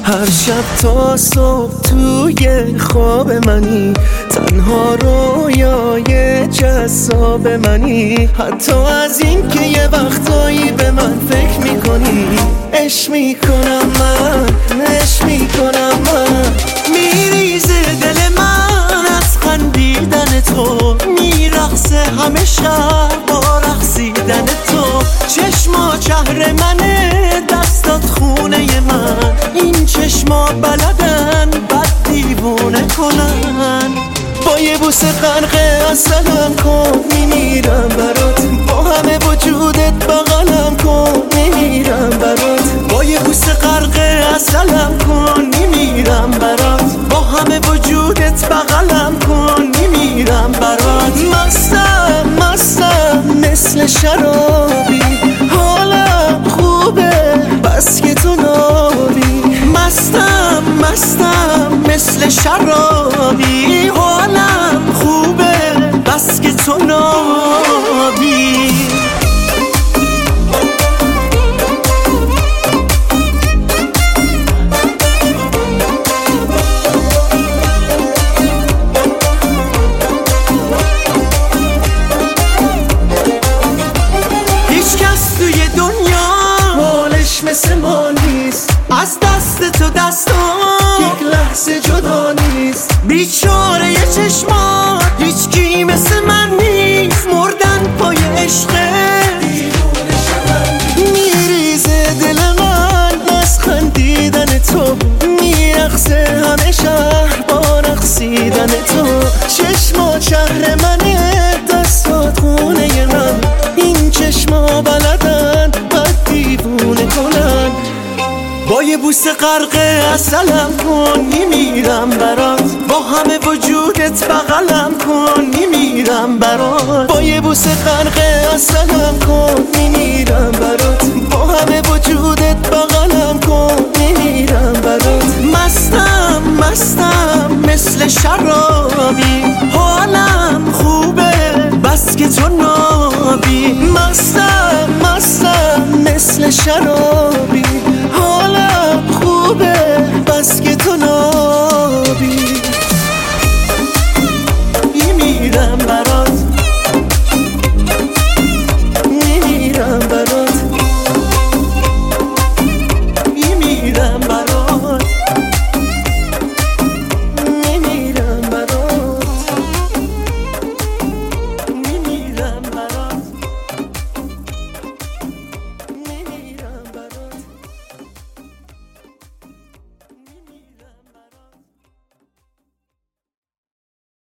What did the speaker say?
هر شب تا صبح توی خواب منی، تنها رویای جذاب منی. حتی از این که یه وقتایی به من فکر میکنی، عشق میکنم من، عشق میکنم من. میریزه دل من از خندیدن تو، میرقصه همه شب با رقصیدن تو. چشما شهر منه، دستات خونه من، این چشما بلدن بد دیوونه کنن. با یه بوسه غرق عسلم کن، میمیرم برات، با همه وجودت بغلم کن، میمیرم برات. با یه بوسه غرق عسلم کن، میمیرم برات، با همه وجودت بغلم کن، میمیرم برات. مستم مستم مثل شرابی، حالم خوبه بس که تو نابی. مستم مستم مثل شرابی، حالم خوبه بس که تو نابی. مثل ما نیست، از دست تو دستان یک لحظه جدا نیست. بیچاره یه چشمات هیچ کی مثل من نیست، مردن پای عشقه دیوونه شدن. میریزه دل من از خندیدن تو، میرقصه همه شهر با رقصیدن تو. چشمات شهر منه، دستات خونه من، این چشما بلدن بد دیوونه کنن. با یه بوسه غرق عسلم کن، میمیرم برات، با همه وجودت بغلم کن، میمیرم برات. با یه بوسه غرق عسلم کن، میمیرم برات، با همه وجودت بغلم کن، میمیرم برات. مستم مستم مثل شرابی، حالم خوبه بس که تو نابی. مستم مستم مثل شرابی،